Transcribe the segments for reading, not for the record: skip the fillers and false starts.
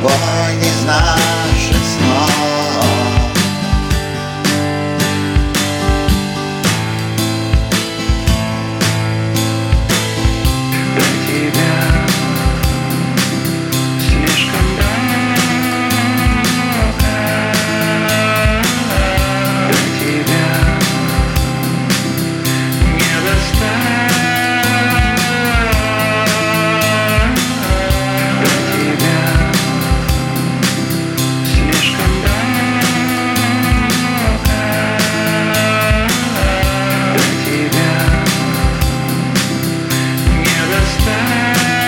тобой не наших снов. До тебя слишком долго, до тебя не достать, до тебя слишком долго, до тебя не достать.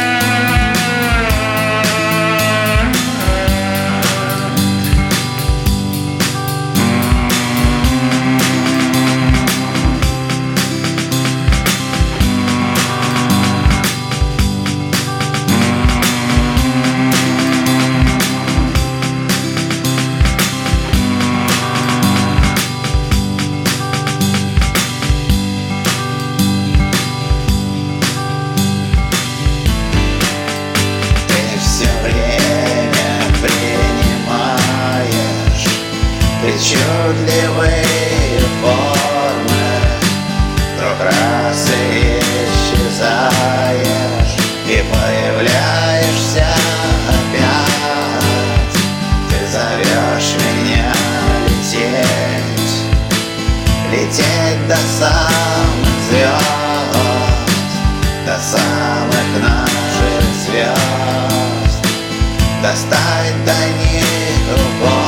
Причудливые формы, вдруг раз и исчезаешь, и появляешься опять. Ты зовешь меня лететь, лететь до самых звезд, до самых наших звезд, достать до них рукой.